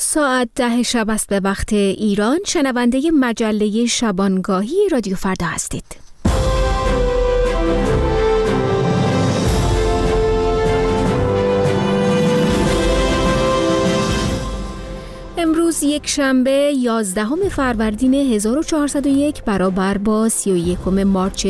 ساعت 10 شب است به وقت ایران. شنونده مجله شبانگاهی رادیو فردا هستید. امروز یک شنبه 11 فروردین 1401 برابر با 31 مارس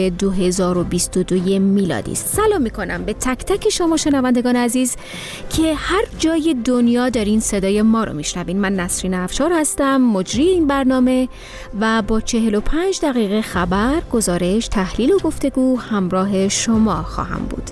2022 میلادی است. سلام میکنم به تک تک شما شنوندگان عزیز که هر جای دنیا دارین صدای ما رو میشنوین. من نسرین افشار هستم، مجری این برنامه و با 45 دقیقه خبر، گزارش، تحلیل و گفتگو همراه شما خواهم بود.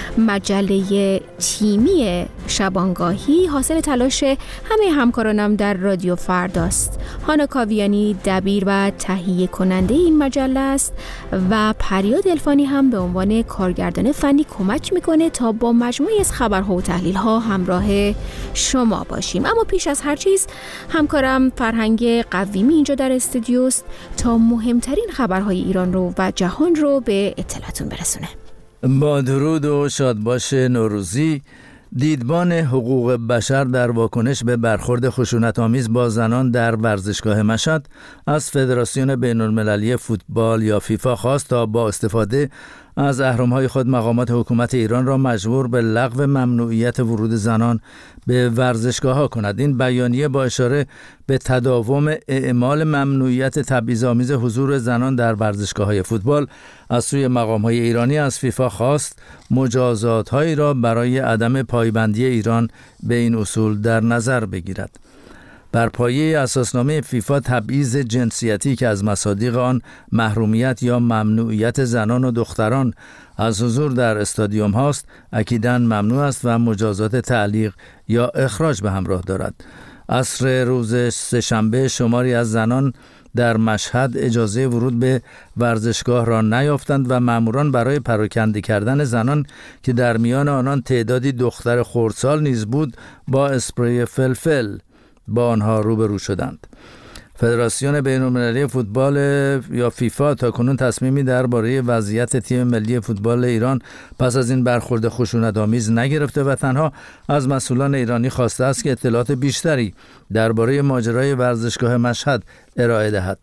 مجله تیمی شبانگاهی حاصل تلاش همه همکارانم در رادیو فرداست. هانا کاویانی دبیر و تهیه کننده این مجله است و پریا دلفانی هم به عنوان کارگردان فنی کمک میکنه تا با مجموعی از خبرها و تحلیل‌ها همراه شما باشیم. اما پیش از هر چیز همکارم فرهنگ قویمی اینجا در استودیوست تا مهمترین خبرهای ایران رو و جهان رو به اطلاعتون برسونه. با درود و شادباش نوروزی. دیدبان حقوق بشر در واکنش به برخورد خشونت‌آمیز با زنان در ورزشگاه مشهد از فدراسیون بین‌المللی فوتبال یا فیفا خواست تا با استفاده از اهرم‌های خود مقامات حکومت ایران را مجبور به لغو ممنوعیت ورود زنان به ورزشگاه‌ها کند. این بیانیه با اشاره به تداوم اعمال ممنوعیت تبعیض‌آمیز حضور زنان در ورزشگاه‌های فوتبال از سوی مقام‌های ایرانی از فیفا خواست مجازات‌هایی را برای عدم پایبندی ایران به این اصول در نظر بگیرد. بر پایه اساسنامه فیفا تبعیض جنسیتی که از مصادیق آن محرومیت یا ممنوعیت زنان و دختران از حضور در استادیوم هاست اکیداً ممنوع است و مجازات تعلیق یا اخراج به همراه دارد. عصر روز سه‌شنبه شماری از زنان در مشهد اجازه ورود به ورزشگاه را نیافتند و ماموران برای پراکنده کردن زنان که در میان آنان تعدادی دختر خردسال نیز بود با اسپری فلفل با آنها روبرو شدند. فدراسیون بین‌المللی فوتبال یا فیفا تاکنون تصمیمی درباره وضعیت تیم ملی فوتبال ایران پس از این برخورد خشونت‌آمیز نگرفته و تنها از مسئولان ایرانی خواسته است که اطلاعات بیشتری درباره ماجرای ورزشگاه مشهد ارائه دهد.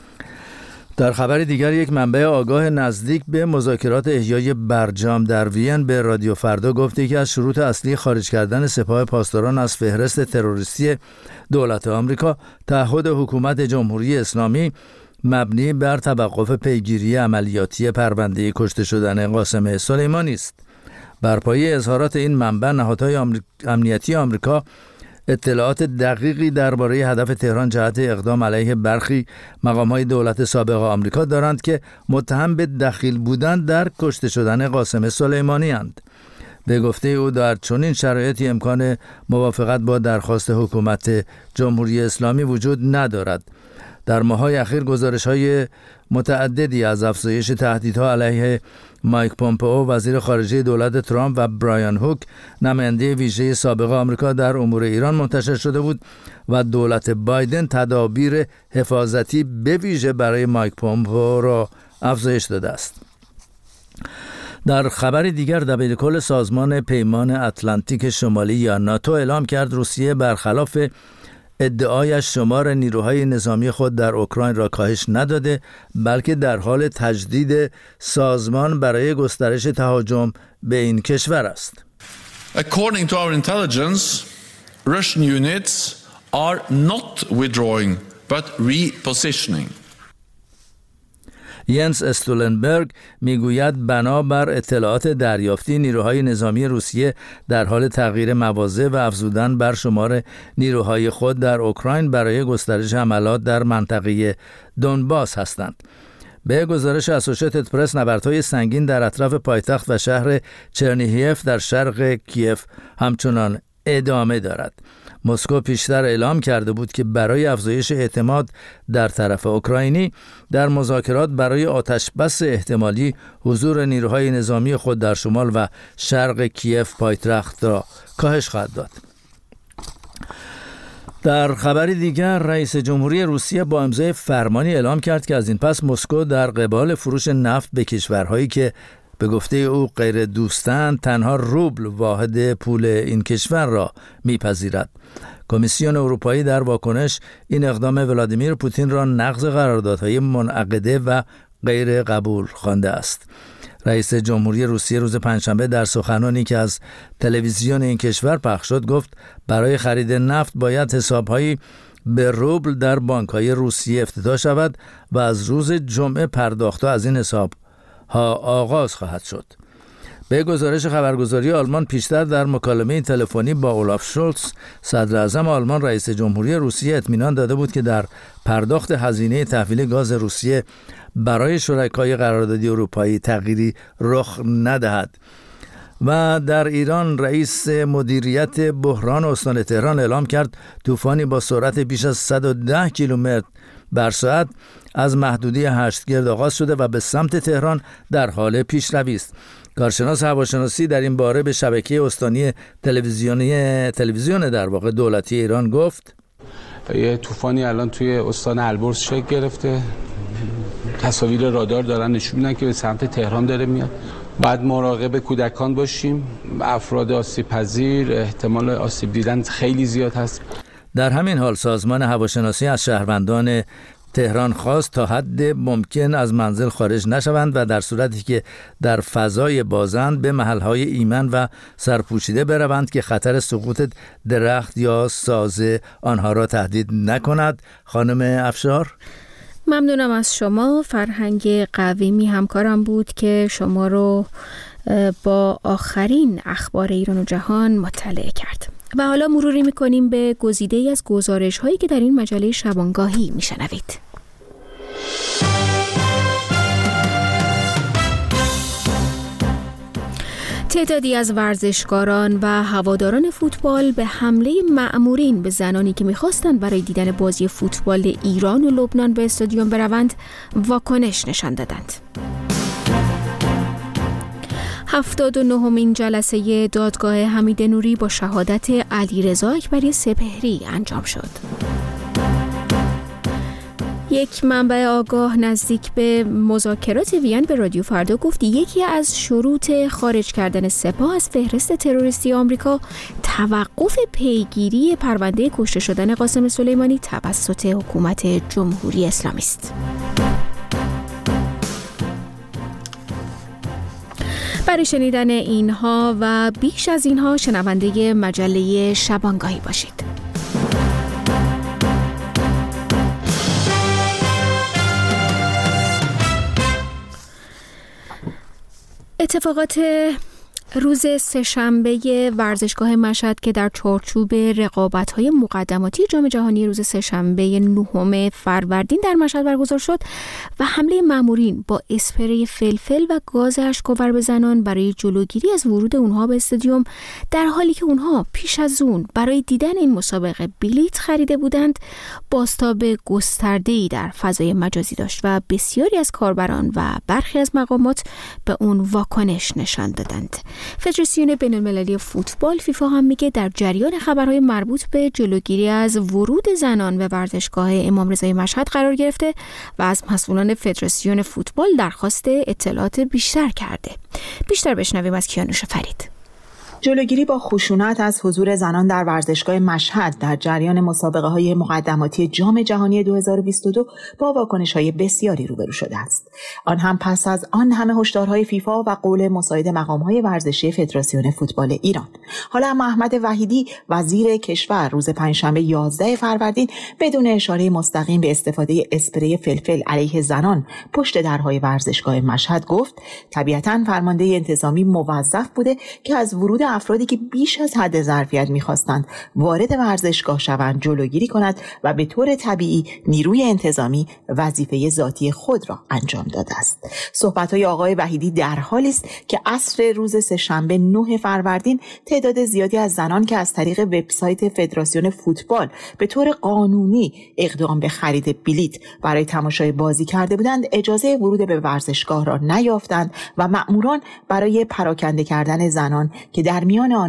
در خبر دیگر، یک منبع آگاه نزدیک به مذاکرات احیای برجام در وین به رادیو فردا گفته که از شروط اصلی خارج کردن سپاه پاسداران از فهرست تروریستی دولت آمریکا تعهد حکومت جمهوری اسلامی مبنی بر توقف پیگیری عملیاتی پرونده کشته شدن قاسم سلیمانی است. بر پایه اظهارات این منبع، نهادهای امنیتی آمریکا اطلاعات دقیقی درباره هدف تهران جهت اقدام علیه برخی مقام‌های دولت سابق آمریکا دارند که متهم به دخیل بودن در کشته شدن قاسم سلیمانی اند. به گفته او در چنین شرایطی امکان موافقت با درخواست حکومت جمهوری اسلامی وجود ندارد. در ماه‌های اخیر گزارش‌های متعددی از افزایش تهدیدها علیه مایک پومپئو وزیر خارجه دولت ترامپ و برایان هوک نماینده ویژه سابق آمریکا در امور ایران منتشر شده بود و دولت بایدن تدابیر حفاظتی به ویژه برای مایک پومپئو را افزایش داده است. در خبر دیگر، دبیرکل سازمان پیمان اتلانتیک شمالی یا ناتو اعلام کرد روسیه برخلاف ادعایش شمار نیروهای نظامی خود در اوکراین را کاهش نداده، بلکه در حال تجدید سازمان برای گسترش تهاجم به این کشور است. According to our intelligence, Russian units are not withdrawing but repositioning. ینس استولنبرگ میگوید بنابر اطلاعات دریافتی نیروهای نظامی روسیه در حال تغییر مواضع و افزودن بر شمار نیروهای خود در اوکراین برای گسترش حملات در منطقه دونباس هستند. به گزارش اسوشیتد پرس، نبردهای سنگین در اطراف پایتخت و شهر چرنیهیف در شرق کیف همچنان ادامه دارد. مسکو پیشتر اعلام کرده بود که برای افزایش اعتماد در طرف اوکراینی در مذاکرات برای آتشبس احتمالی حضور نیروهای نظامی خود در شمال و شرق کیف پایتخت را کاهش خواهد داد. در خبری دیگر، رئیس جمهوری روسیه با امضای فرمانی اعلام کرد که از این پس مسکو در قبال فروش نفت به کشورهایی که به گفته او غیر دوستند تنها روبل واحد پول این کشور را میپذیرد. کمیسیون اروپایی در واکنش این اقدام ولادیمیر پوتین را نقض قراردادهای منعقده و غیر قبول خوانده است. رئیس جمهوری روسیه روز پنجشنبه در سخنانی که از تلویزیون این کشور پخش شد گفت برای خرید نفت باید حساب‌هایی به روبل در بانک‌های روسیه افتتاح شود و از روز جمعه پرداخت‌ها از این حساب‌ها آغاز خواهد شد. به گزارش خبرگزاری آلمان پیشتر در مکالمه تلفنی با اولاف شولتز صدر اعظم آلمان رئیس جمهوری روسیه اطمینان داده بود که در پرداخت هزینه تحویل گاز روسیه برای شرکای قراردادی اروپایی تغییری رخ ندهد. و در ایران رئیس مدیریت بحران استان تهران اعلام کرد طوفانی با سرعت بیش از 110 کیلومتر بر ساعت از محدوده هشتگرد آغاز شده و به سمت تهران در حال پیشروی است. کارشناس هواشناسی در این باره به شبکه استانی تلویزیون در واقع دولتی ایران گفت یه طوفانی الان توی استان البرز شکل گرفته، تصاویر رادار دارن نشون میدن که به سمت تهران داره میاد. بعد مراقب کودکان باشیم، افراد آسیب پذیر، احتمال آسیب دیدن خیلی زیاد هست. در همین حال سازمان هواشناسی از شهروندان تهران خواست تا حد ممکن از منزل خارج نشوند و در صورتی که در فضای بازند به محلهای ایمن و سرپوشیده بروند که خطر سقوط درخت یا سازه آنها را تهدید نکند. خانم افشار، ممنونم از شما. فرهنگ قویمی همکارم بود که شما رو با آخرین اخبار ایران و جهان مطلع کرد. و حالا مروری می‌کنیم به گزیده‌ای از گزارش‌هایی که در این مجله شبانگاهی می‌شنوید. تعدادی از ورزشکاران و هواداران فوتبال به حمله مأمورین به زنانی که می‌خواستند برای دیدن بازی فوتبال ایران و لبنان به استادیوم بروند واکنش نشان دادند. 79مین جلسه دادگاه حمید نوری با شهادت علیرضا اکبری سپهری انجام شد. یک منبع آگاه نزدیک به مذاکرات وین به رادیو فردا گفت یکی از شروط خارج کردن سپاه از فهرست تروریستی آمریکا توقف پیگیری پرونده کشته شدن قاسم سلیمانی توسط حکومت جمهوری اسلامی است. برای شنیدن اینها و بیش از اینها شنونده مجله شبانگاهی باشید. اتفاقات روز سه‌شنبه ورزشگاه مشهد که در چارچوب رقابت‌های مقدماتی جام جهانی روز سه‌شنبه 9 فروردین در مشهد برگزار شد و حمله مامورین با اسپری فلفل و گاز اشک‌آور به زنان برای جلوگیری از ورود اونها به استادیوم، در حالی که اونها پیش از اون برای دیدن این مسابقه بلیت خریده بودند، بازتاب گسترده‌ای در فضای مجازی داشت و بسیاری از کاربران و برخی از مقامات به اون واکنش نشان دادند. فدراسیون بین‌المللی فوتبال فیفا هم میگه در جریان خبرهای مربوط به جلوگیری از ورود زنان به ورزشگاه امام رضای مشهد قرار گرفته و از مسئولان فدراسیون فوتبال درخواست اطلاعات بیشتر کرده. بیشتر بشنویم از کیانوش فرید. جلوگیری با خشونت از حضور زنان در ورزشگاه مشهد در جریان مسابقه‌های مقدماتی جام جهانی 2022 با واکنش‌های بسیاری روبرو شده است. آن هم پس از آن همه هشدارهای فیفا و قول مساعد مقام‌های ورزشی فدراسیون فوتبال ایران. حالا احمد وحیدی وزیر کشور روز پنجشنبه 11 فروردین بدون اشاره مستقیم به استفاده اسپری فلفل علیه زنان پشت درهای ورزشگاه مشهد گفت طبیعتاً فرمانده انتظامی موظف بوده که از ورود افرادی که بیش از حد ظرفیت می‌خواستند وارد ورزشگاه شوند جلوگیری کند و به طور طبیعی نیروی انتظامی وظیفه ذاتی خود را انجام داده است. صحبت‌های آقای وحیدی در حالی است که عصر روز سه‌شنبه 9 فروردین تعداد زیادی از زنان که از طریق وبسایت فدراسیون فوتبال به طور قانونی اقدام به خرید بلیت برای تماشای بازی کرده بودند اجازه ورود به ورزشگاه را نیافتند و مأموران برای پراکنده کردن زنان که در میان آنان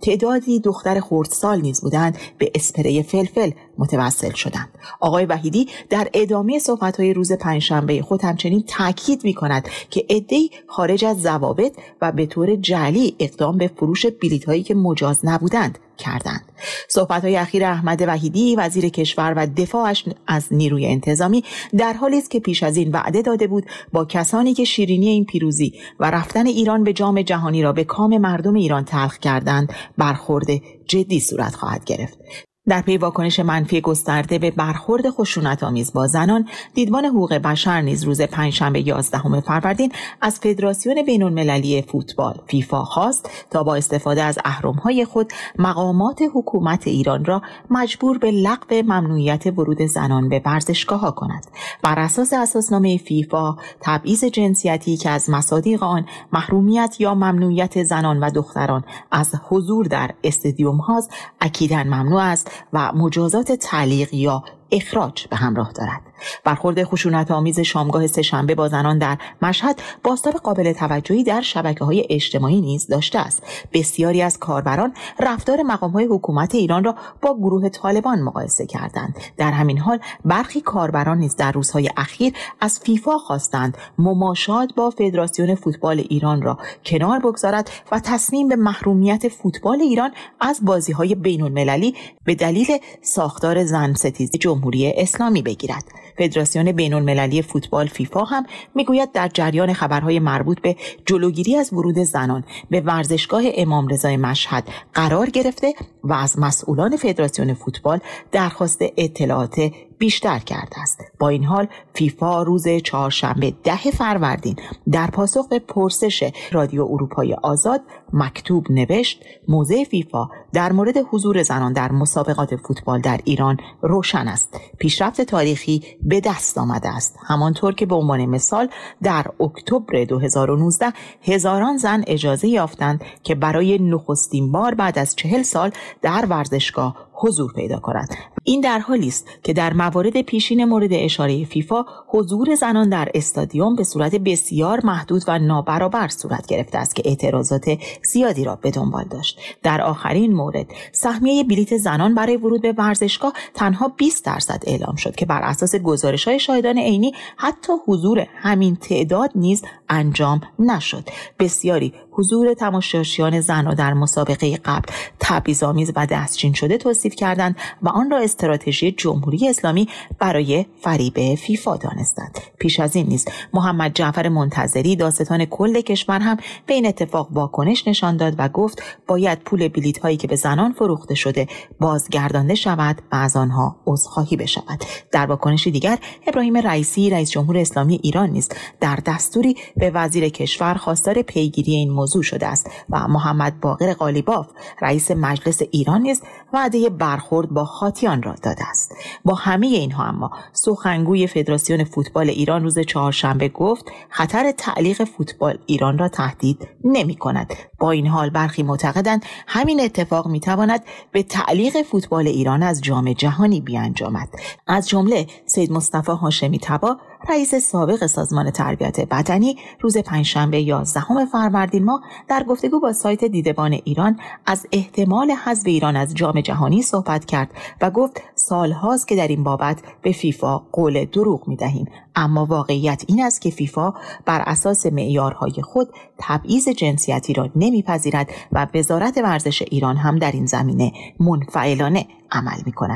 تعدادی دختر خردسال نیز بودند به اسپری فلفل متوسل شدند. آقای وحیدی در ادامه صحبت‌های روز پنجشنبه خود همچنین تاکید می‌کند که عده‌ای خارج از ضوابط و به طور جعلی اقدام به فروش بلیط‌هایی که مجاز نبودند کردند. صحبت‌های اخیر احمد وحیدی وزیر کشور و دفاعش از نیروی انتظامی در حالی است که پیش از این وعده داده بود با کسانی که شیرینی این پیروزی و رفتن ایران به جام جهانی را به کام مردم ایران تلخ کردند برخورد جدی صورت خواهد گرفت. در پی واکنش منفی گسترده به برخورد خشونت‌آمیز با زنان، دیدبان حقوق بشر نیز روز پنجشنبه 11 فروردین از فدراسیون بین‌المللی فوتبال فیفا خواست تا با استفاده از اهرم‌های خود مقامات حکومت ایران را مجبور به لغو ممنوعیت ورود زنان به ورزشگاه‌ها کند. بر اساس اساسنامه فیفا، تبعیض جنسیتی که از مصادیق آن محرومیت یا ممنوعیت زنان و دختران از حضور در استادیوم هاست اکیداً ممنوع است و مجازات تعلیق یا اخراج به همراه دارد. برخورد خشونت‌آمیز شامگاه سه‌شنبه با زنان در مشهد بازتاب قابل توجهی در شبکه‌های اجتماعی نیز داشته است. بسیاری از کاربران رفتار مقام‌های حکومت ایران را با گروه طالبان مقایسه کردند. در همین حال برخی کاربران نیز در روزهای اخیر از فیفا خواستند مماشات با فدراسیون فوتبال ایران را کنار بگذارد و تصمیم به محرومیت فوتبال ایران از بازی‌های بین‌المللی به دلیل ساختار زن‌ستیزی جمهوری اسلامی بگیرد. فدراسیون بین‌المللی فوتبال فیفا هم میگوید در جریان خبرهای مربوط به جلوگیری از ورود زنان به ورزشگاه امام رضای مشهد قرار گرفته و از مسئولان فدراسیون فوتبال درخواست اطلاعات بیشتر کرده است. با این حال فیفا روز چهارشنبه 10 فروردین در پاسخ به پرسش رادیو اروپای آزاد مکتوب نوشت موضع فیفا در مورد حضور زنان در مسابقات فوتبال در ایران روشن است. پیشرفت تاریخی به دست آمده است. همانطور که به عنوان مثال در اکتبر 2019 هزاران زن اجازه یافتند که برای نخستین بار بعد از 40 سال در ورزشگاه حضور پیدا کنند. این در حالی است که در موارد پیشین مورد اشاره فیفا حضور زنان در استادیوم به صورت بسیار محدود و نابرابر صورت گرفته است که اعتراضات زیادی را به دنبال داشت. در آخرین مورد سهمیه بلیت زنان برای ورود به ورزشگاه تنها 20% اعلام شد که بر اساس گزارش‌های شاهدان عینی حتی حضور همین تعداد نیز انجام نشد. بسیاری حضور تماشاچیان زنان در مسابقه قبل تبعیض‌آمیز و دستچین شده توصیف کردند و آن را استراتژی جمهوری اسلامی برای فریب فیفا دانستند. پیش از این نیز محمد جعفر منتظری داستان کل کشور هم به این اتفاق واکنش نشان داد و گفت باید پول بلیط هایی که به زنان فروخته شده بازگردانده شود و از آنها عذرخواهی بشود. در واکنش دیگر ابراهیم رئیسی رئیس جمهور اسلامی ایران نیز در دستوری به وزیر کشور خواستار پیگیری این موضوع شده است و محمد باقر قالیباف رئیس مجلس ایران نیز وعده برخورد با خاطیان را داده است. با همه اینها اما سخنگوی فدراسیون فوتبال ایران روز چهارشنبه گفت خطر تعلیق فوتبال ایران را تهدید نمی کند. با این حال برخی معتقدند همین اتفاق می تواند به تعلیق فوتبال ایران از جام جهانی بیانجامد. از جمله سید مصطفی هاشمی طبا رئیس سابق سازمان تربیت بدنی روز پنجشنبه 11 فروردین ماه در گفتگو با سایت دیدبان ایران از احتمال حذف ایران از جام جهانی صحبت کرد و گفت سالهاست که در این بابت به فیفا قول دروغ می‌دهیم، اما واقعیت این است که فیفا بر اساس معیارهای خود تبعیض جنسیتی را نمی‌پذیرد و وزارت ورزش ایران هم در این زمینه منفعلانه عمل می‌کند.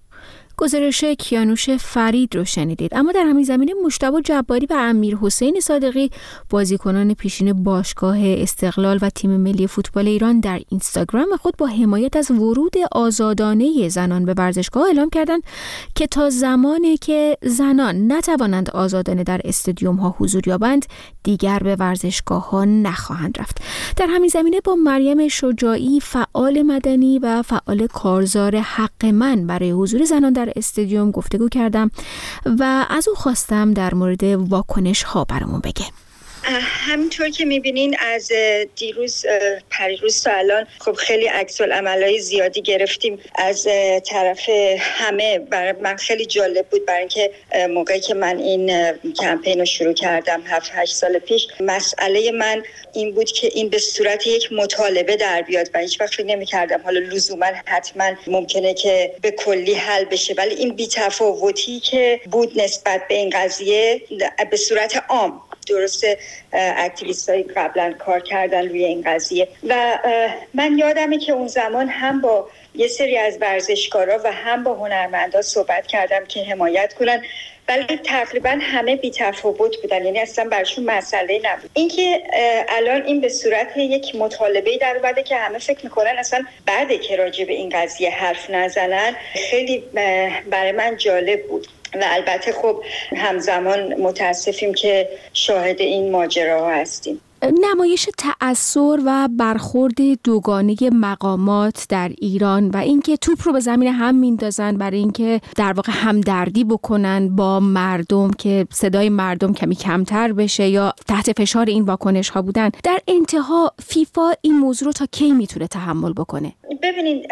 گزارش کیانوش فرید رو شنیدید. اما در همین زمینه مجتبی جباری و امیرحسین صادقی بازیکنان پیشین باشگاه استقلال و تیم ملی فوتبال ایران در اینستاگرام خود با حمایت از ورود آزادانه زنان به ورزشگاه اعلام کردند که تا زمانی که زنان نتوانند آزادانه در استادیوم ها حضور یابند دیگر به ورزشگاه ها نخواهند رفت. در همین زمینه با مریم شجاعی فعال مدنی و فعال کارزار حق من برای حضور زنان در استادیوم گفتگو کردم و از او خواستم در مورد واکنش ها برامون بگه. همینطور که میبینین از دیروز پریروز تا الان خب خیلی عکس العملای زیادی گرفتیم از طرف همه. برای من خیلی جالب بود، برای اینکه موقعی که من این کمپین رو شروع کردم 7-8 سال پیش، مسئله من این بود که این به صورت یک مطالبه در بیاد و هیچ وقت فکر نمی‌کردم حالا لزوما حتما ممکنه که به کلی حل بشه، ولی این بی‌تفاوتی که بود نسبت به این قضیه به صورت عام، درسته اکتیویست‌های قبلا کار کردن روی این قضیه و من یادمه که اون زمان هم با یه سری از ورزشکارا و هم با هنرمندا صحبت کردم که حمایت کنن، ولی تقریبا همه بی‌تفاوت بودن، یعنی اصلا براشون مسئله نبود. اینکه الان این به صورت یک مطالبه در اومده که همه فکر میکنن اصلا بعده که راجع به این قضیه حرف نزنن، خیلی برای من جالب بود و البته خب همزمان متاسفیم که شاهد این ماجراها هستیم. نمایش تأثیر و برخورد دوگانه مقامات در ایران و اینکه توپ رو به زمین هم میندازن برای اینکه در واقع همدردی بکنن با مردم که صدای مردم کمی کمتر بشه یا تحت فشار این واکنش ها بودن، در انتها فیفا این موضوع رو تا کی میتونه تحمل بکنه؟ ببینید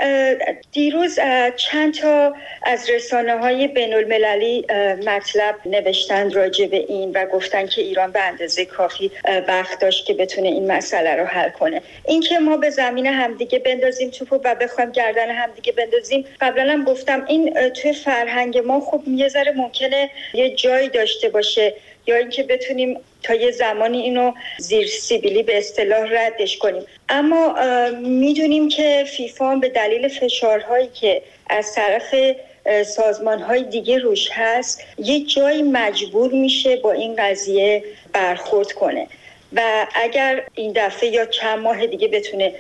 دیروز چند تا از رسانه‌های بین‌المللی مطلب نوشتن راجع به این و گفتن که ایران به اندازه کافی وقت داشت که بتونه این مسئله رو حل کنه. این که ما به زمین همدیگه بندازیم توپو و بخوایم گردن همدیگه بندازیم، قبلا هم گفتم این توی فرهنگ ما خب یه ذره ممکنه یه جایی داشته باشه، یا اینکه بتونیم تا یه زمانی اینو زیر سیبیلی به اصطلاح ردش کنیم. اما میدونیم که فیفا به دلیل فشارهایی که از طرف سازمان‌های دیگه روش هست یه جایی مجبور میشه با این قضیه برخورد کنه و اگر این دفعه یا چند ماه دیگه بتونه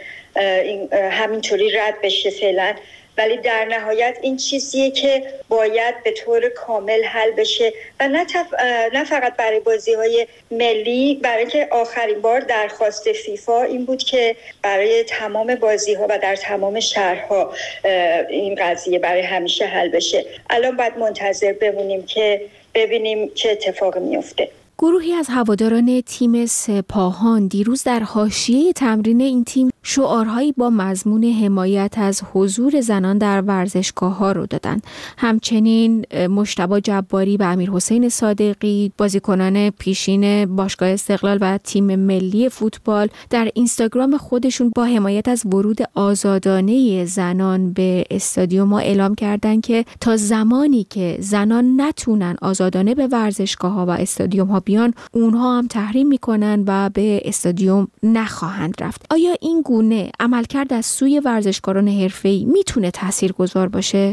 همینطوری رد بشه فعلا، ولی در نهایت این چیزیه که باید به طور کامل حل بشه و نه فقط برای بازی‌های ملی، برای که آخرین بار درخواست فیفا این بود که برای تمام بازی‌ها و در تمام شهرها این قضیه برای همیشه حل بشه. الان باید منتظر بمونیم که ببینیم چه اتفاقی میفته. گروهی از هواداران تیم سپاهان دیروز در حاشیه تمرین این تیم شعارهایی با مضمون حمایت از حضور زنان در ورزشگاه‌ها رو دادن. همچنین مجتبی جباری و امیرحسین صادقی، بازیکنان پیشین باشگاه استقلال و تیم ملی فوتبال، در اینستاگرام خودشون با حمایت از ورود آزادانه زنان به استادیوم‌ها اعلام کردن که تا زمانی که زنان نتونن آزادانه به ورزشگاه‌ها و استادیوم‌ها بیان، اونها هم تحریم میکنن و به استادیوم نخواهند رفت. آیا این گونه عملکرد از سوی ورزشکاران حرفه‌ای میتونه تاثیرگذار باشه؟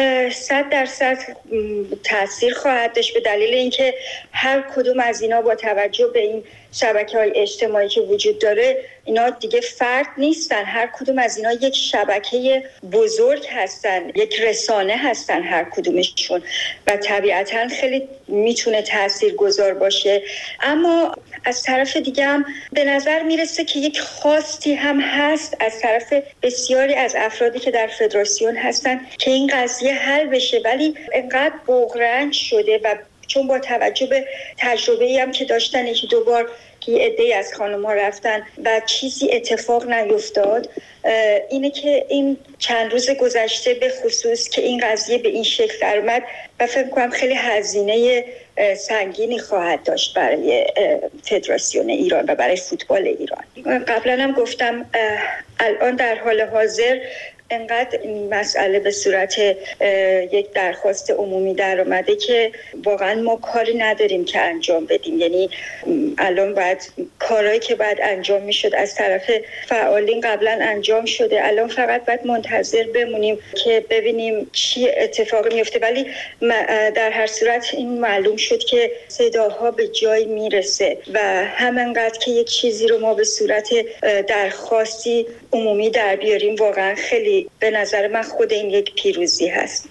100% تاثیر خواهد داشت، به دلیل اینکه هر کدوم از اینا با توجه به این شبکه‌های اجتماعی که وجود داره، اینا دیگه فرد نیستن، هر کدوم از اینا یک شبکه بزرگ هستن، یک رسانه هستن هر کدومشون و طبیعتاً خیلی میتونه تاثیرگذار باشه. اما از طرف دیگه هم به نظر میرسه که یک خواستی هم هست از طرف بسیاری از افرادی که در فدراسیون هستن که این قضیه حل بشه، ولی انقدر بغرنج شده و چون با توجه به تجربه‌ای هم که داشتن یکی دو بار که عده‌ای از خانم‌ها رفتن و چیزی اتفاق نیفتاد، اینه که این چند روز گذشته به خصوص که این قضیه به این شکل در اومد و فکر کنم خیلی هزینه سنگینی خواهد داشت برای فدراسیون ایران و برای فوتبال ایران. قبلا هم گفتم الان در حال حاضر انقدر این مسئله به صورت یک درخواست عمومی در اومده که واقعا ما کاری نداریم که انجام بدیم. یعنی الان باید کارهایی که باید انجام میشد از طرف فعالین قبلا انجام شده، الان فقط باید منتظر بمونیم که ببینیم چی اتفاقی میفته. ولی در هر صورت این معلوم شد که صداها به جای میرسه و همینقدر که یک چیزی رو ما به صورت درخواستی عمومی در بیاریم، واقعا خیلی به نظر من خود این یک پیروزی هست.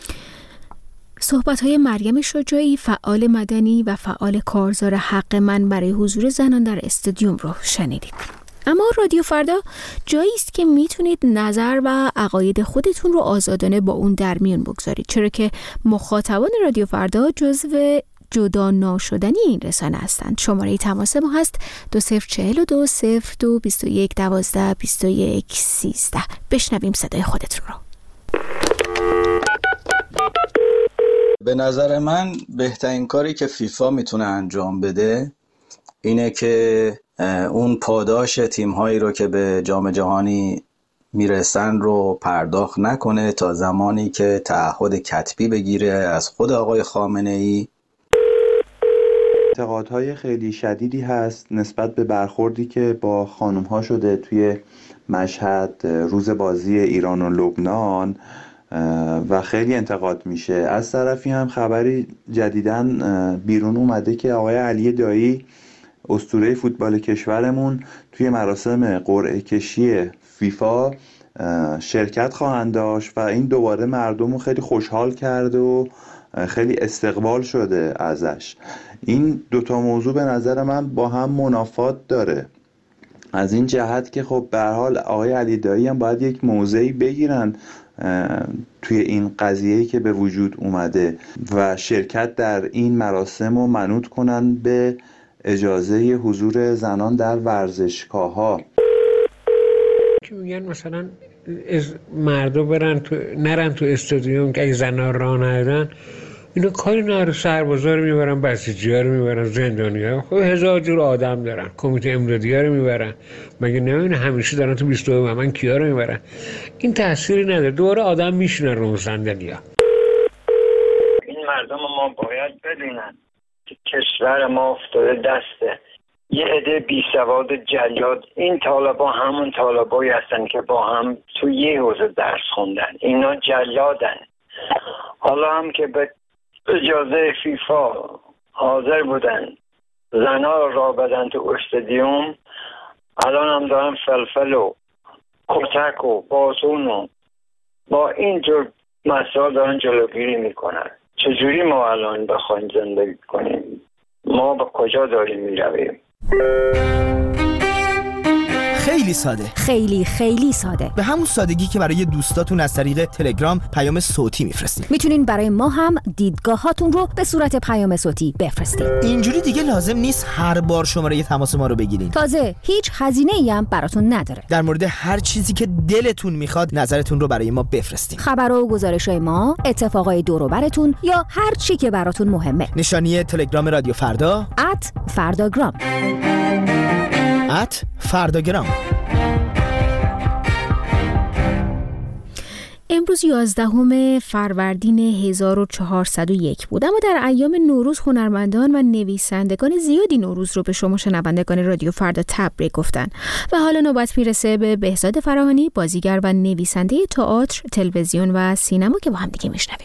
صحبت‌های مریم شجاعی، فعال مدنی و فعال کارزار حق من برای حضور زنان در استادیوم رو شنیدید. اما رادیو فردا جایی است که میتونید نظر و عقاید خودتون رو آزادانه با اون در میون بگذارید، چرا که مخاطبان رادیو فردا جزو جدا ناشدنی این رسانه هستند. شماره تماس ما هست 2042 02 21 12 21 13. بشنویم صدای خودتون رو. به نظر من بهترین کاری که فیفا میتونه انجام بده اینه که اون پاداش تیم‌هایی رو که به جام جهانی میرسن رو پرداخت نکنه تا زمانی که تعهد کتبی بگیره از خود آقای خامنه‌ای. انتقادهای خیلی شدیدی هست نسبت به برخوردی که با خانم‌ها شده توی مشهد روز بازی ایران و لبنان و خیلی انتقاد میشه. از طرفی هم خبری جدیداً بیرون اومده که آقای علی دایی اسطوره فوتبال کشورمون توی مراسم قرعه کشی فیفا شرکت خواهند داشت و این دوباره مردم رو خیلی خوشحال کرده و خیلی استقبال شده ازش. این دوتا موضوع به نظر من با هم منافات داره، از این جهت که خب به هر حال آقای علی دایی هم باید یک موضعی بگیرن توی این قضیه‌ای که به وجود اومده و شرکت در این مراسم رو منوط کنن به اجازه حضور زنان در ورزشگاه‌ها. که میگن مثلا مردم نرن تو استادیوم که اگه زن‌ها راه ندارن، اینا کاری نداره، سربازا رو میبرن، بسیجی‌ها رو میبرن، زندانی‌ها، خب هزار جور آدم دارن، کمیته امدادی‌ها رو میبرن، مگه نه همیشه دارن تو 22 من کیا رو میبرن؟ این تأثیری نداره، دوباره آدم میشینن رو صندلی‌ها. این مردم ما باید بدونن که کشور ما افتاده دسته یه عده بی سواد جلاد. این طالبا همون طالبایی هستن که با هم تو یه حوزه درس خوندن، اینا جلادن. حالا هم که به اجازه فیفا حاضر بودن زنا را بدن تو استادیوم، الان هم دارن فلفل و کتک و بازون و با اینجور مسائل دارن جلوگیری میکنن. چجوری ما الان بخوایم زندگی کنیم؟ ما به کجا داریم میرویم؟ خیلی ساده، خیلی ساده، به همون سادگی که برای دوستاتون از طریق تلگرام پیام صوتی میفرستید. میتونین برای ما هم دیدگاهاتون رو به صورت پیام صوتی بفرستید. اینجوری دیگه لازم نیست هر بار شماره تماس ما رو بگیرین. تازه هیچ هزینه‌ای هم براتون نداره. در مورد هر چیزی که دلتون میخواد نظرتون رو برای ما بفرستید. خبر و گزارش‌های ما، اتفاقای دور و براتون یا هر چی که براتون مهمه. نشانی تلگرام رادیو فردا @فرداگرام. @فرداگرام. امروز 11 فروردین 1401 بود، اما در ایام نوروز هنرمندان و نویسندگان زیادی نوروز رو به شما شنوندگان رادیو فردا تبریک گفتن و حالا نوبت میرسه به بهزاد فراهانی، بازیگر و نویسنده تئاتر، تلویزیون و سینما که با هم دیگه میشنویم.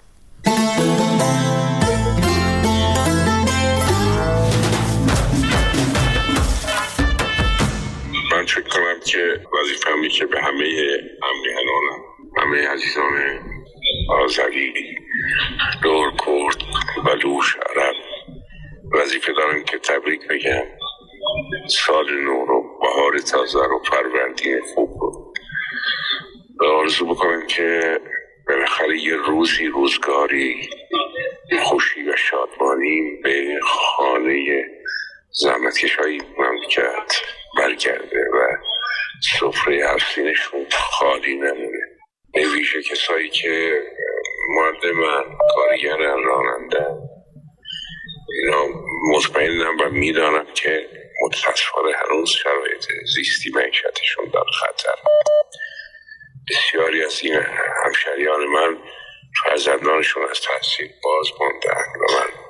من فکر کنم که وظیفه‌می که به همه همراهانم، همه عزیزان آذری، لور، کرد، بلوچ، عرب وظیفه دارم که تبریک بگم سال نو رو، بهار تازه رو، فروردین خوب رو. و آرزو بکنم که بالاخره یه روزی، روزگاری خوشی و شادمانی به خانه زحمتکش‌های مملکت برگرده و سفره هفتینشون خالی نمونه. به ویژه کسایی که معلمن، کارگرن، رانندن، اینا مطمئنم و میدانم که متاسفانه هنوز شرایط زیستی معیشتشون در خطر. بسیاری از این همشهریان من فرزندانشون از تحصیل باز موندن و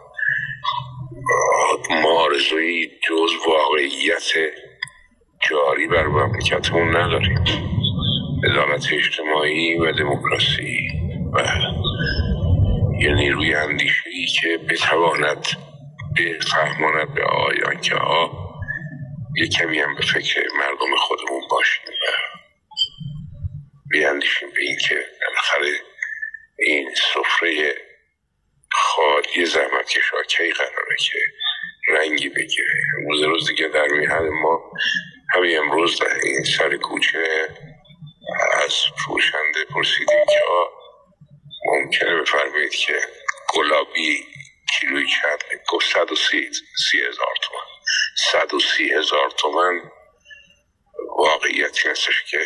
ما آرزویی جز واقعیت جاری بر مملکتمون نداریم. عدالت اجتماعی و دموکراسی و یه نیروی اندیشه‌ای که بتواند بفهماند به آیان که یه کمی هم به فکر مردم خودمون باشیم و بیاندیشیم به این که بالاخره این سفره خالی زحمتکشا کی قراره که رنگی بگیره. روز دیگه در میهن ما همین امروز در این سر کوچه از فروشنده پرسیدیم که ممکنه بفرمایید که گلابی کیلوی چرمی گفت 130,000 تومان. 130,000 تومان واقعیتی هستش که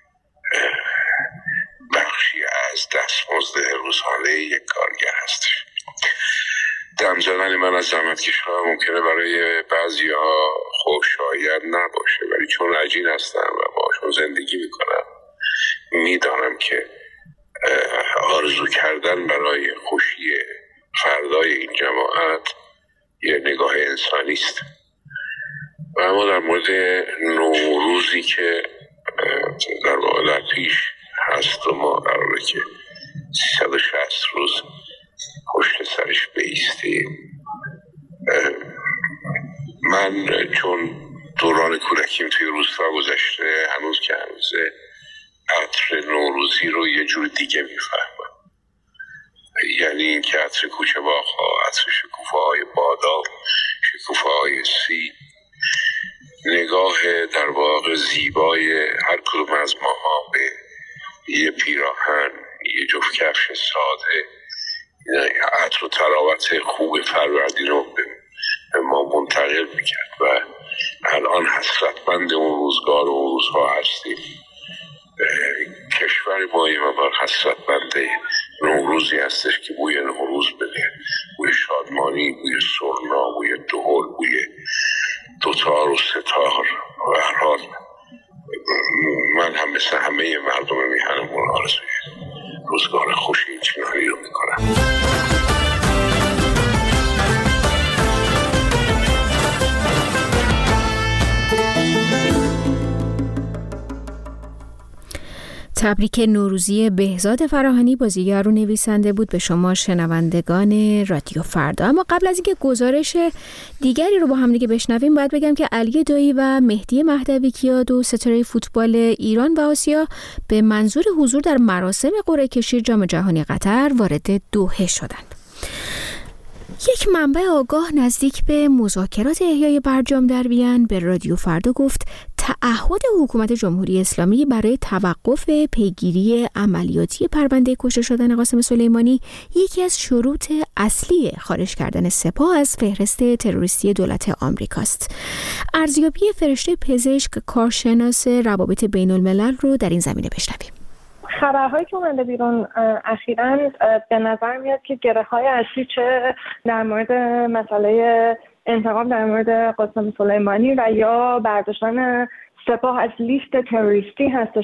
بخشی از دستمزد روزانه یک کارگر هستش. دم زدن من از زحمتکش‌ها ممکنه برای بعضی‌ها خوشایند نباشه، ولی چون عجین هستم و باشون زندگی میکنم میدانم که آرزو کردن برای خوشی فردای این جماعت یه نگاه انسانی است. و اما در مورد نوروزی که در واقع در پیش هست و ما قراره که 360 روز پشت سرش بایستیم، من چون دوران کودکیم توی روستا گذشته، هنوز که هنوزه عطر نوروزی رو یه جور دیگه میفهمم. یعنی این که عطر کوچه باغ‌ها، عطر شکوفه های بادام، شکوفه های سیب، نگاه در واقع زیبای هر کدوم از ماها به یه پیراهن، یه جفت کفش ساده، عطر و تراوت خوب فروردین رو به ما منتقل میکرد و الان حسرتمند اون روزگار و اون روزها هستیم. کشور ما یه مقدار حسرتمند نوروزی هستش که بوی نوروز بده، بوی شادمانی، بوی سرنا، بوی دهل، بوی دوتار و ستار. و هر حال من هم مثل همه مردم میهنمون آرزوی روزگار خوشی چنانی رو میکنم. تبریک نوروزی بهزاد فراهانی، بازیگر و نویسنده بود به شما شنوندگان رادیو فردا. اما قبل از اینکه گزارش دیگری رو با هم دیگه بشنویم، باید بگم که علی دایی و مهدی مهدوی کیا، دو ستاره فوتبال ایران و آسیا، به منظور حضور در مراسم قرعه کشی جام جهانی قطر وارد دوحه شدند. یک منبع آگاه نزدیک به مذاکرات احیای برجام در وین به رادیو فردا گفت تعهد حکومت جمهوری اسلامی برای توقف پیگیری عملیاتی پرونده کشته شدن قاسم سلیمانی یکی از شروط اصلی خارج کردن سپاه از فهرست تروریستی دولت آمریکاست. ارزیابی فرشته پزشک کارشناس روابط بین الملل رو در این زمینه بشنویم. خبرهایی که اومده بیرون اخیراً به نظر میاد که گره‌های اصلی چه در مورد مسئله انتقام در مورد قاسم سلیمانی و یا برداشتن سپاه از لیست تروریستی هستش،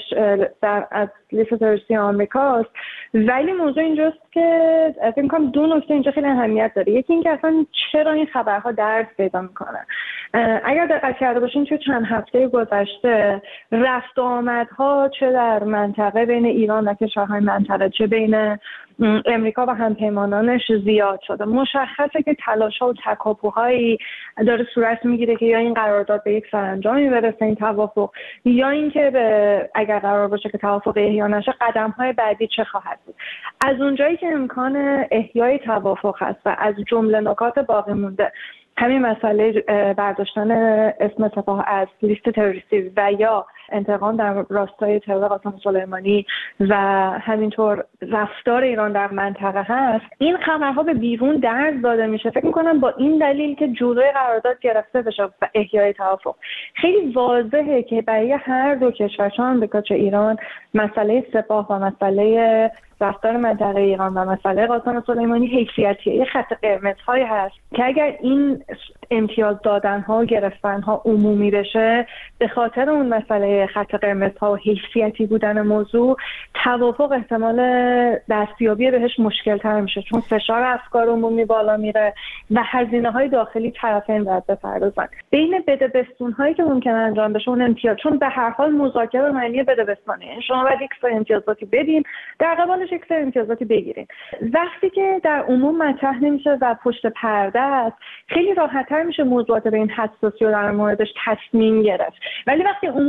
از لیست تروریستی آمریکاست. ولی موضوع اینجاست که فکر می‌کنم دو نکته اینجا خیلی اهمیت داره. یکی این که اصلا چرا این خبرها درز پیدا میکنن. اگر دقت کرده باشین توی چند هفته گذشته رفت و آمدها چه در منطقه بین ایران و کشورهای منطقه، چه بین امریکا و همپیمانانش زیاد شده. مشخصه که تلاش‌ها و تکاپوهایی داره صورت میگیره که یا این قرارداد به یک سرانجامی برسه، این توافق، یا اینکه اگر قرار باشه که توافق احیا نشه قدم‌های بعدی چه خواهد بود. از اونجایی که امکان احیای توافق هست و از جمله نکات باقی مونده همین مسئله برداشتن اسم سپاه از لیست تروریستی و یا انتقام در راستای ترور قاسم سلیمانی و همینطور رفتار ایران در منطقه هست، این خبرها به بیرون درز داده میشه. فکر میکنم با این دلیل که جلوی قرارداد گرفته بشه و احیای توافق، خیلی واضحه که برای هر دو کشور، چه آمریکا چه ایران، مسئله سپاه و مسئله رفتار منطقه ایران و مسئله قاسم سلیمانی حیثیتیه. یه خط قرمزهایی هست که اگر این امتیاز دادنها و گرفتنها عمومی بشه، به خاطر اون مسئله خط قرمزها و حیثیتی بودن موضوع، توافق احتمال دستیابی بهش مشکل تر میشه، چون فشار افکار عمومی بالا میره و هزینه های داخلی طرفین باید بپردازن. بین بدبستون هایی که ممکن انجام بشه اون امتیاز، چون به هر حال مذاکره معنی بدبستانه، یعنی شما باید یک سری امتیازاتی بدین در قبالش یک سری امتیازاتی بگیرین. وقتی که در عموم مطرح نمیشه و پشت پرده است، خیلی راحت‌تر میشه موضوعات به این حساسی و در موردش تصمیم گرفت. ولی وقتی عمومی میشه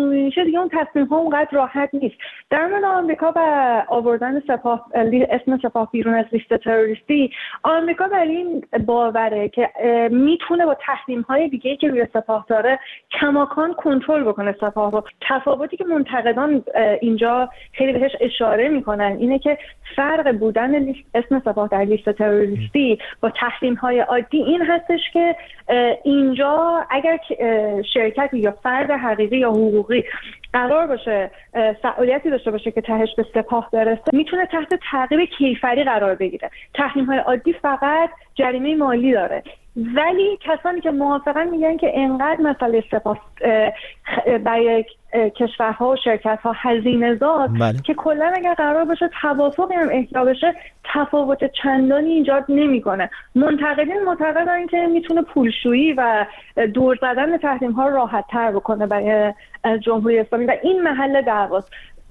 که دیگه اون تصمیم‌ها اونقدر راحت نیست. در مورد آمریکا و آوردن اسم سپاه بیرون از لیست تروریستی، آمریکا بر این باوره که میتونه با تحریم‌های دیگه‌ای که روی سپاه داره کماکان کنترل بکنه سپاه رو. تفاوتی که منتقدان اینجا خیلی بهش اشاره میکنن اینه که فرق بودن اسم سپاه در لیست تروریستی با تحریم‌های عادی این هستش که اینجا اگر شرکتی یا فرد حقیقی یا حقوقی قرار باشه فعالیتی داشته باشه که تهش به سپاه برسه، میتونه تحت تعقیب کیفری قرار بگیره. تحریم‌های عادی فقط جریمه مالی داره. ولی کسانی که موافقن میگن که انقدر مسئله سپاه برای کشورها و شرکت‌ها هزینه‌زاست که کلا اگر قرار باشه توافقی هم احیا بشه تفاوت چندانی ایجاد نمیکنه. منتقدین معتقدن که میتونه پولشویی و دور زدن به تحریم‌ها راحت‌تر بکنه برای جمهوری اسلامی و این محل دعواست.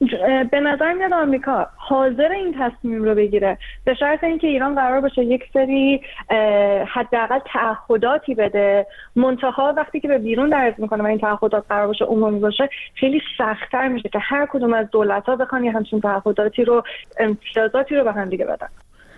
به نظر میاد آمریکا حاضر این تصمیم رو بگیره به شرط اینکه ایران قرار باشه یک سری حداقل تعهداتی بده، منتها وقتی که به بیرون درز میکنه و این تعهدات قرار باشه عمومی باشه خیلی سخت‌تر میشه که هر کدوم از دولت‌ها بخوان یه همچین تعهداتی رو، امتیازاتی رو به هم دیگه بدن.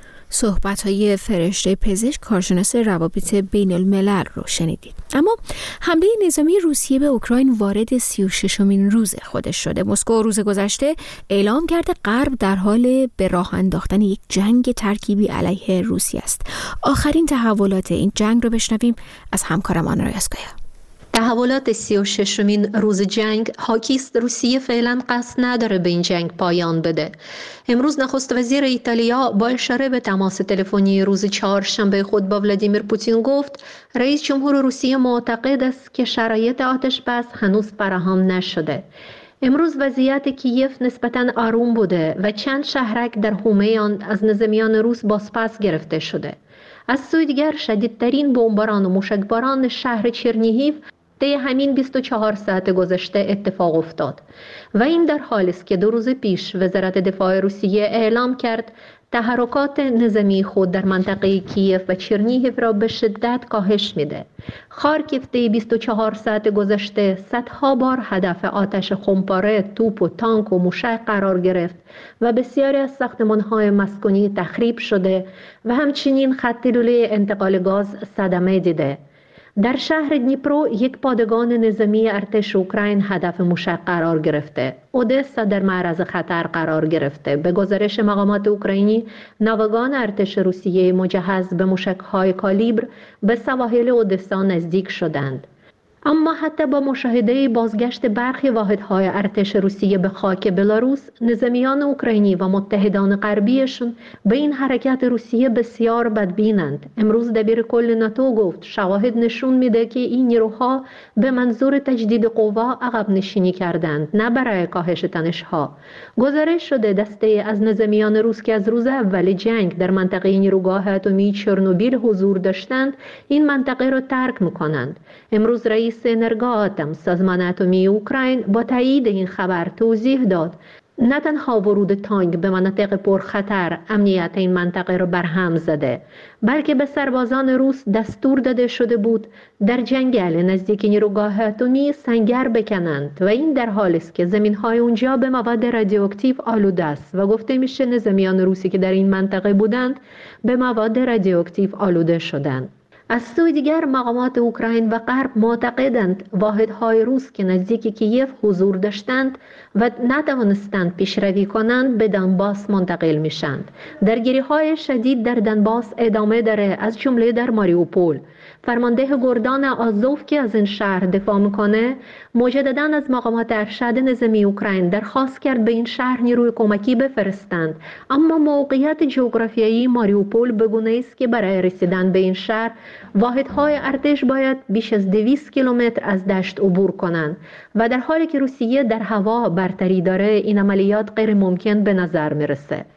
صحبت‌های فرشته پزشک کارشناس روابط بین الملل رو شنیدید. اما حمله نظامی روسیه به اوکراین وارد 36مین روز خودش شده. مسکو روز گذشته اعلام کرده غرب در حال به راه انداختن یک جنگ ترکیبی علیه روسیه است. آخرین تحولات این جنگ رو بشنویم از همکارم آنا رایسکایا. تحولات 36مین روز جنگ حاکی است روسیه فعلا قصد نداره به این جنگ پایان بده. امروز نخست وزیر ایتالیا با اشاره به تماس تلفنی روز چهارشنبه خود با ولادیمیر پوتین گفت رئیس جمهور روسیه معتقد است که شرایط آتش بس هنوز فراهم نشده. امروز وضعیت کیف نسبتاً آروم بوده و چند شهرک در حومه آن از نظامیان روس بازپس گرفته شده. از سوی دیگر شدیدترین بمباران و موشکباران شهر چرنیهیو طی همین 24 ساعت گذشته اتفاق افتاد و این در حالی است که 2 روز پیش وزارت دفاع روسیه اعلام کرد تحرکات نظامی خود در منطقه کیف و چرنیهیو را به شدت کاهش میده. خارکیف طی 24 ساعت گذشته صدها بار هدف آتش خمپاره، توپ و تانک و موشک قرار گرفت و بسیاری از ساختمان‌های مسکونی تخریب شده و همچنین خط لوله انتقال گاز صدمه دیده. در شهر دنیپرو یک پادگان نظامی ارتش اوکراین هدف موشک قرار گرفته. اودسا در معرض خطر قرار گرفته. به گزارش مقامات اوکراینی، ناوگان ارتش روسیه مجهز به موشک‌های کالیبر به سواحل اودسا نزدیک شدند. اما حتی با مشاهده بازگشت برخی واحدهای ارتش روسیه به خاک بلاروس، نظامیان اوکراینی و متحدان غربیشون به این حرکت روسیه بسیار بدبینند. امروز دبیرکل ناتو گفت شواهد نشون میده که این نیروها به منظور تجدید قوا عقب نشینی کردند، نه برای کاهش تنش‌ها. گزارش شده دسته از نظامیان روس که از روز اول جنگ در منطقه نیروگاه اتمی چرنوبیل حضور داشتند، این منطقه را ترک می‌کنند. امروز رئیس انرژاتم سازمان اتمی اوکراین با تایید این خبر توضیح داد نه تنها ورود تانک به مناطق پرخطر امنیت این منطقه را برهم زده، بلکه به سربازان روس دستور داده شده بود در جنگل نزدیک نیروگاه اتمی سنگر بکنند و این در حالی است که زمین‌های اونجا به مواد رادیواکتیو آلوده است و گفته میشه نظامیان روسی که در این منطقه بودند به مواد رادیواکتیو آلوده شدند. از سوی دیگر مقامات اوکراین و غرب معتقدند واحدهای روس که نزدیک کیف حضور داشتند و نتوانستند پیشروی کنند به دنباس منتقل میشند. درگیری‌های شدید در دنباس ادامه داره، از جمله در ماریوپول. فرمانده گردان آزوف که از این شهر دفاع میکنه مجدداً از مقامات ارشد نظامی اوکراین درخواست کرد به این شهر نیروی کمکی بفرستند، اما موقعیت جغرافیایی ماریوپول به گونه‌ای است که برای رسیدن به این شهر واحدهای ارتش باید بیش از 200 کیلومتر از دشت عبور کنند و در حالی که روسیه در هوا برتری داره این عملیات غیر ممکن به نظر میرسه.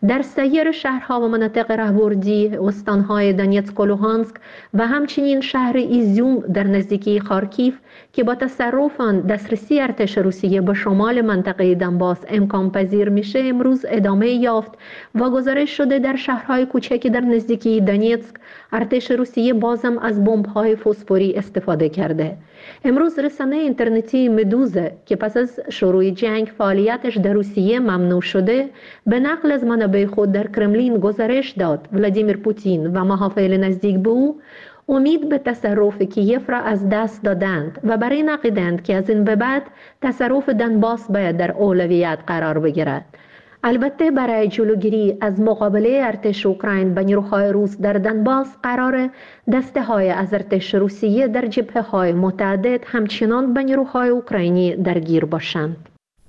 در سایر شهرها و مناطق راهبردی استانهای دونیتسک و لوهانسک و همچنین شهر ایزیوم در نزدیکی خارکیف که با تصرف آن دسترسی ارتش روسیه به شمال منطقه دنباس امکان پذیر میشه امروز ادامه یافت و گزارش شده در شهرهای کوچکی در نزدیکی دونیتسک ارتش روسیه بازم از بمب‌های فسفوری استفاده کرده. امروز رسانه اینترنتی مدوزه که پس از شروع جنگ فعالیتش در روسیه ممنوع شده به نقل از منابع خود در کرملین گزارش داد ولادیمیر پوتین و محافل نزدیک به او امید به تصرف کیف را از دست دادند و بر این عقیدند که از این به بعد تصرف دنباس باید در اولویت قرار بگیرد. البته برای جلوگیری از مقابله ارتش اوکراین با نیروهای روس در دنباس قرار دسته‌های از ارتش روسیه در جبهه‌های متعدد همچنان با نیروهای اوکراینی درگیر باشند.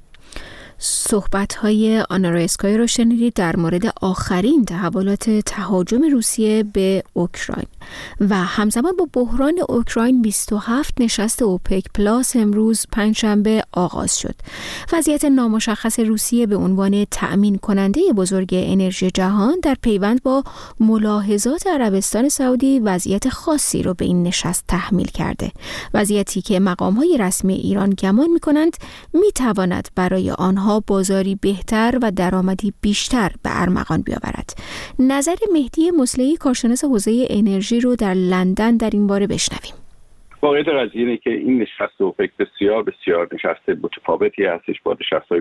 صحبت‌های آنا رایسکایا رو شنیدید در مورد آخرین تحولات تهاجم روسیه به اوکراین و همزمان با بحران اوکراین 27 نشست اوپک پلاس امروز پنجشنبه آغاز شد. وضعیت نامشخص روسیه به عنوان تأمین کننده بزرگ انرژی جهان در پیوند با ملاحظات عربستان سعودی وضعیت خاصی رو به این نشست تحمیل کرده. وضعیتی که مقام‌های رسمی ایران گمان می‌کنند می‌تواند برای آنها بازاری بهتر و درآمدی بیشتر به ارمغان بیاورد. نظر مهدی مصلحی کارشناس حوزه انرژی رو در لندن در این باره بشنویم. واقعیت قضیه اینه که این نشست اوپک بسیار نشست متفاوتی هستش با نشست‌های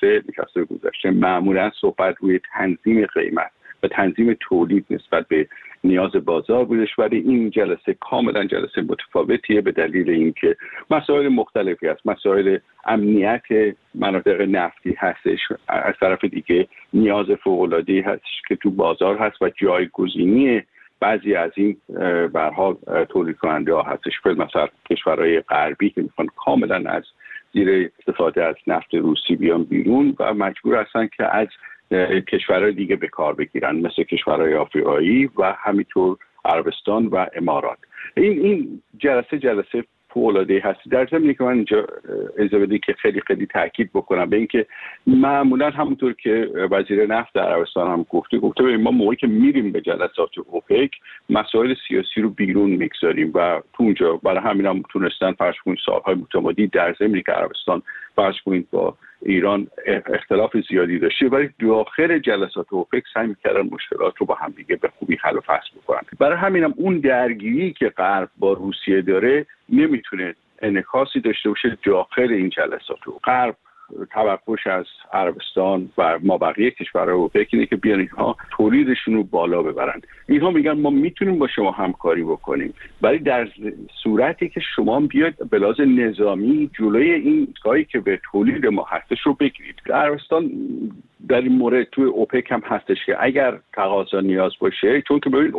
گذشته. معمولا صحبت روی تنظیم قیمت و تنظیم تولید نسبت به نیاز بازار بودش، ولی این جلسه کاملا جلسه متفاوتیه به دلیل اینکه مسائل مختلفی هست. مسائل امنیت مناطق نفتی هستش، از طرف دیگه نیاز فوق‌العاده‌ای هستش که تو بازار هست و جایگزینی بعضی از این برها تولید کننده ها هستش. مثلا کشورهای غربی که میخوان کاملا از زیر استفاده از نفت روسی بیان بیرون و مجبور هستن که از کشورهای دیگه به کار بگیرن، مثل کشورهای آفریقایی و همینطور عربستان و امارات. این جلسه فوق‌العاده‌ای هست. در ضمن که من اینجا اجازه بدید که خیلی تاکید بکنم به اینکه معمولا همونطور که وزیر نفت در عربستان هم گفته به ما موقعی که میریم به جلسات اوپک مسائل سیاسی رو بیرون میگذاریم و تو اونجا برای همین هم تونستن فرض کنید سالهای متمادی در ضمن که عربستان فرض کنید با ایران اختلاف زیادی داشته، ولی داخل جلسات اوپک سعی می‌کردن مشکلات رو با هم دیگه به خوبی حل و فصل بکنن. برای همینم اون درگیری که غرب با روسیه داره نمیتونه انعکاسی داشته باشه داخل این جلسات. غرب توقعش از عربستان و مابقی کشورهای اوپک اینه که بیان اینها تولیدشون رو بالا ببرن. اینها میگن ما میتونیم با شما همکاری بکنیم، ولی در صورتی که شما بیاید به لحاظ نظامی جلوی این کاری که به تولید ما هستش رو بگیرید. عربستان در این مورد توی اوپک هم هستش که اگر تقاضا نیاز باشه، چون که ببینید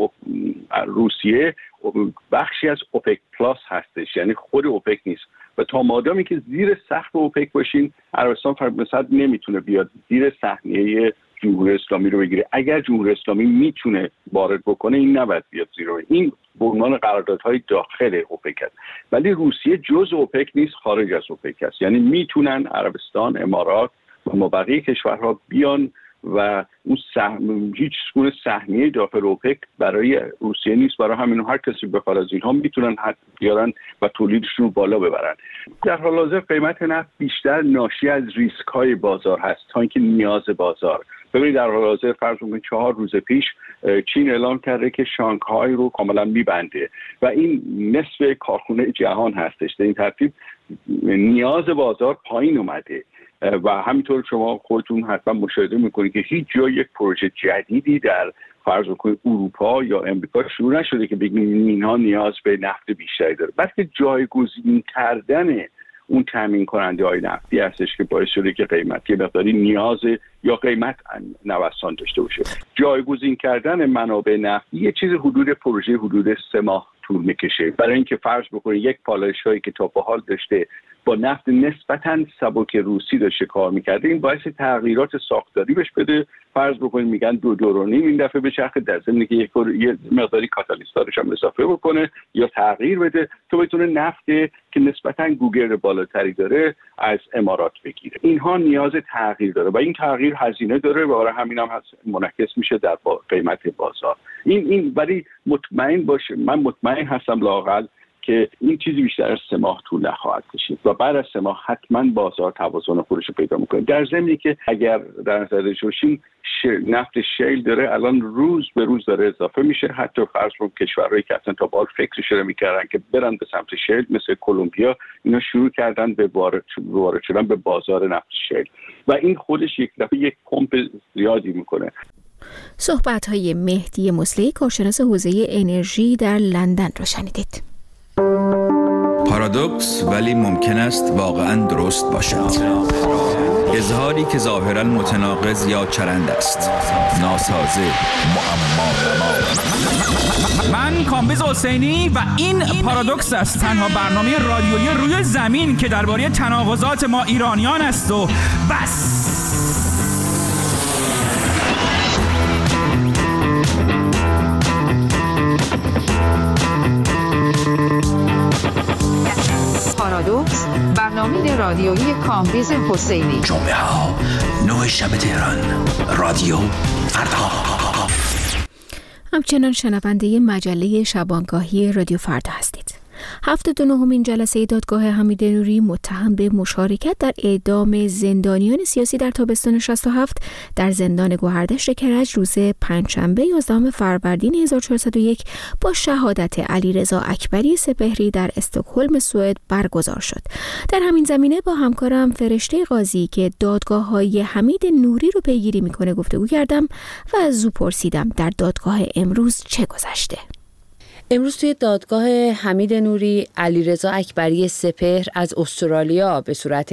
روسیه بخشی از اوپک پلاس هستش، یعنی خود اوپک نیست و تا مادامی که زیر سقف اوپک باشین عربستان مثلا نمیتونه بیاد زیر صحنه جمهوری اسلامی رو بگیره. اگر جمهوری اسلامی میتونه وارد بکنه این نباید بیاد زیر. این به عنوان قراردادهای داخل اوپک است، ولی روسیه جزء اوپک نیست، خارج از اوپک است. یعنی میتونن عربستان، امارات و بقیه کشورها بیان و اون هیچ گونه سهمیه داخل اوپک برای روسیه نیست. برای همین هر کسی بخواد از اینها میتونن حد بیارن و تولیدشون رو بالا ببرن. در حال حاضر قیمت نفت بیشتر ناشی از ریسک های بازار هست تا اینکه نیاز بازار. ببینید در حال حاضر فرض کنید 4 روز پیش چین اعلام کرده که شانگهای رو کاملا میبنده و این نصف کارخونه جهان هستش. در این ترتیب نیاز بازار پایین اومده و همینطور شما خودتون حتما مشاهده میکنید که هیچ جای یک پروژه جدیدی در فرض کنید اروپا یا امریکا شروع نشده که بگیم اینها نیاز به نفت بیشتری داره، بلکه جایگزین کردن اون تامین کننده های نفتی هستش که باعث شده که قیمت یه مقداری نیاز یا قیمت نوسان داشته باشه. جایگزین کردن منابع نفتی یه چیز حدود 3 ماه طول میکشه. برای اینکه فرض بکنید یک پالایشگاهی که تا به حال داشته با نفت نسبتاً سبک روسی داشته کار میکرده، این باعث تغییرات ساختاری بهش بده. فرض بکنید میگن 2.5 این دفعه به چرخ، در ضمن که یه مقداری کاتالیزاتورش هم اضافه بکنه یا تغییر بده تو بتونه نفت که نسبتاً گوگرد بالاتری داره از امارات بگیره. اینها نیاز تغییر داره و این تغییر هزینه داره و برای همین هم منعکس میشه در قیمت بازار. این ولی مطمئن باشه، من مطمئن هستم لااقل که این چیزی بیشتر از 3 ماه طول نخواهد کشید و بعد از 3 ماه حتما بازار توازن خودش رو پیدا میکنه. در ضمنی که اگر در نظر داشته باشیم نفت شیل داره الان روز به روز داره اضافه میشه. حتی فرض کنید کشورهایی که اصلا تا بال فکرش نمی‌کردن که برن به سمت شیل مثل کلمبیا، اینا شروع کردن به وارد شدن به بازار نفت شیل و این خودش یک دفعه یک پمپ زیادی میکنه. صحبت‌های مهدی مصلحی، کارشناس حوزه انرژی در لندن را شنیدید. پارادوکس ولی ممکن است واقعاً درست باشد. اظهاری که ظاهراً متناقض یا چرند است، ناسازه، معما. من کامبیز حسینی و این پارادوکس است، تنها برنامه رادیویی روی زمین که درباره تناقضات ما ایرانیان است و بس. پارادوکس، برنامه رادیویی کامبیز حسینی. جمعه ها 9 شب تهران، رادیو فردا. همچنان شنونده مجله شبانگاهی رادیو فردا هستید. 79مین جلسه دادگاه حمید نوری متهم به مشارکت در اعدام زندانیان سیاسی در تابستان 67 در زندان گوهردشت کرج روز پنجشنبه 11 فروردین 1401 با شهادت علیرضا اکبری سپهری در استکهلم سوئد برگزار شد. در همین زمینه با همکارم فرشته قاضی که دادگاه‌های حمید نوری رو پیگیری میکنه گفتگو کردم و از او پرسیدم در دادگاه امروز چه گذشته. امروز توی دادگاه حمید نوری علیرضا اکبری سپهر از استرالیا به صورت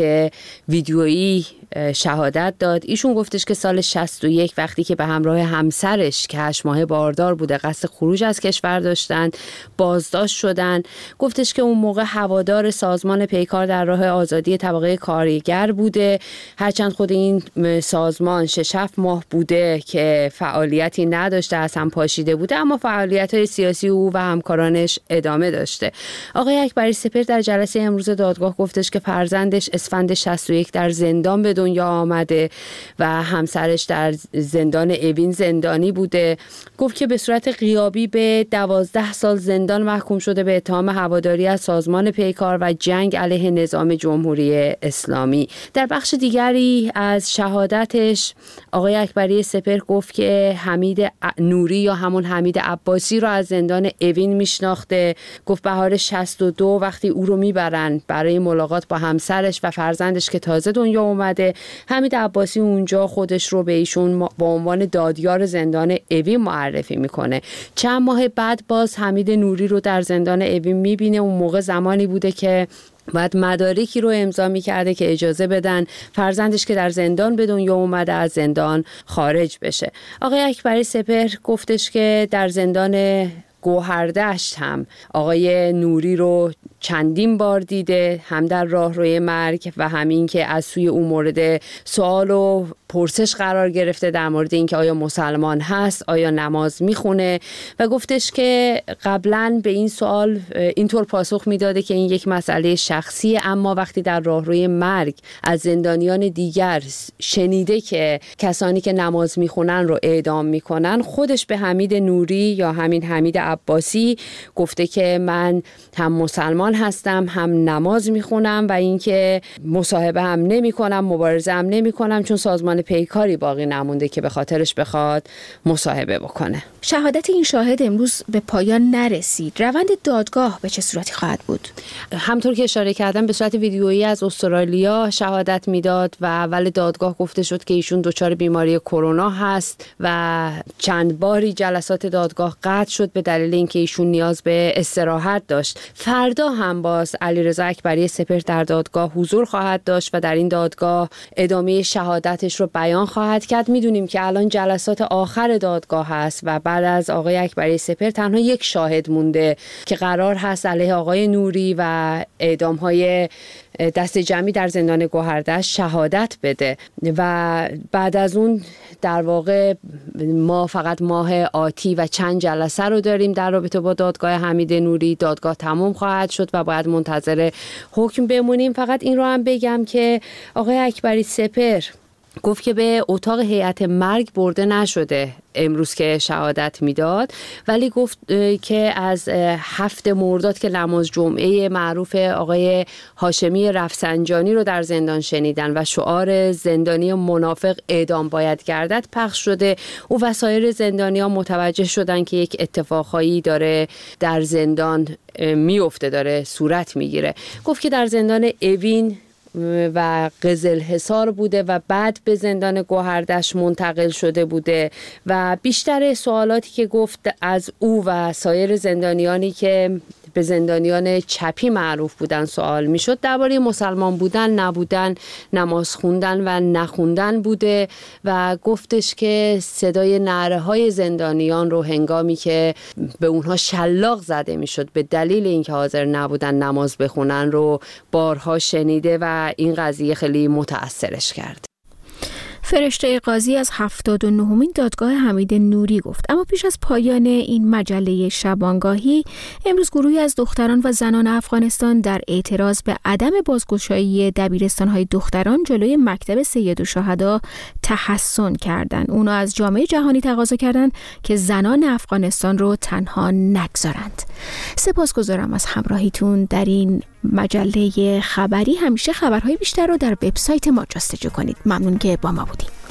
ویدیویی شهادت داد. ایشون گفتش که سال 61 وقتی که به همراه همسرش که 8 ماهه باردار بوده قصد خروج از کشور داشتن بازداشت شدن. گفتش که اون موقع هوادار سازمان پیکار در راه آزادی طبقه کارگر بوده، هرچند خود این سازمان 6-7 ماه بوده که فعالیتی نداشته، از هم پاشیده بوده، اما فعالیت‌های سیاسی او و همکارانش ادامه داشته. آقای اکبری سپهر در جلسه امروز دادگاه گفتش که فرزندش اسفند 61 در زندان به دنیا آمده و همسرش در زندان اوین زندانی بوده. گفت که به صورت غیابی به 12 سال زندان محکوم شده به اتهام هواداری از سازمان پیکار و جنگ علیه نظام جمهوری اسلامی. در بخش دیگری از شهادتش آقای اکبری سپهر گفت که حمید نوری یا همون حمید عباسی رو از زندان اوین میشناخته. گفت بهار 62 وقتی او رو میبرن برای ملاقات با همسرش و فرزندش که تازه دنیا اومده، حمید عباسی اونجا خودش رو به ایشون با عنوان دادیار زندان اوین معرفی میکنه. چند ماه بعد باز حمید نوری رو در زندان اوین میبینه. اون موقع زمانی بوده که بعد مدارکی رو امضا می‌کرده که اجازه بدن فرزندش که در زندان به دنیا اومده از زندان خارج بشه. آقای اکبری سپهر گفتش که در زندان گوهردشت هم آقای نوری رو چندین بار دیده، هم در راهروی مرگ و همین که از سوی اون مورد سوال و پرسش قرار گرفته در مورد اینکه آیا مسلمان هست، آیا نماز میخونه و گفتش که قبلا به این سوال اینطور پاسخ میداده که این یک مسئله شخصیه، اما وقتی در راهروی مرگ از زندانیان دیگر شنیده که کسانی که نماز میخونن رو اعدام میکنن، خودش به حمید نوری یا همین حمید عباسی گفته که من هم مسلمان هستم، هم نماز میخونم و اینکه مصاحبه هم نمیکنم، مبارزه هم نمیکنم، چون سازمان پیکاری باقی نمونده که به خاطرش بخواد مصاحبه بکنه. شهادت این شاهد امروز به پایان نرسید. روند دادگاه به چه صورتی خواهد بود؟ همطور که اشاره کردم به صورت ویدیویی از استرالیا شهادت میداد و اول دادگاه گفته شد که ایشون دچار بیماری کرونا هست و چند باری جلسات دادگاه قطع شد به دلیل اینکه ایشون نیاز به استراحت داشت. فردا هم باز علیرضا اکبری سپهر در دادگاه حضور خواهد داشت و در این دادگاه ادامه شهادتش رو بیان خواهد کرد. میدونیم که الان جلسات آخر دادگاه هست و بعد از آقای اکبری سپهر تنها یک شاهد مونده که قرار هست علیه آقای نوری و اعدام‌های دست جمعی در زندان گوهردشت شهادت بده و بعد از اون در واقع ما فقط ماه آتی و چند جلسه رو داریم در رابطه با دادگاه حمید نوری. دادگاه تمام خواهد شد و باید منتظر حکم بمونیم. فقط این رو هم بگم که آقای اکبری سپهر گفت که به اتاق هیئت مرگ برده نشده امروز که شهادت میداد، ولی گفت که از 7 مرداد که نماز جمعه معروف آقای هاشمی رفسنجانی رو در زندان شنیدن و شعار زندانی منافق اعدام باید گردد پخش شده، او و سایر زندانیان متوجه شدن که یک اتفاقایی داره در زندان میفته، داره صورت میگیره. گفت که در زندان اوین و قزلحصار بوده و بعد به زندان گوهردشت منتقل شده بوده و بیشتر سوالاتی که گفت از او و سایر زندانیانی که به زندانیان چپی معروف بودن سوال میشد درباره مسلمان بودن، نبودن، نماز خوندن و نخوندن بوده و گفتش که صدای نعره های زندانیان رو هنگامی که به اونها شلاق زده میشد به دلیل اینکه حاضر نبودن نماز بخونن رو بارها شنیده و این قضیه خیلی متأثرش کرد. فرشته قاضی از 79مین دادگاه حمید نوری گفت. اما پیش از پایان این مجله شبانگاهی امروز گروهی از دختران و زنان افغانستان در اعتراض به عدم بازگشایی دبیرستان‌های دختران جلوی مکتب سیدالشهدا تحصن کردند. اونا از جامعه جهانی تقاضا کردند که زنان افغانستان رو تنها نگذارند. سپاسگزارم از همراهیتون در این مجله خبری. همیشه خبرهای بیشتر رو در وبسایت ما جستجو کنید. ممنون که با ما بودید.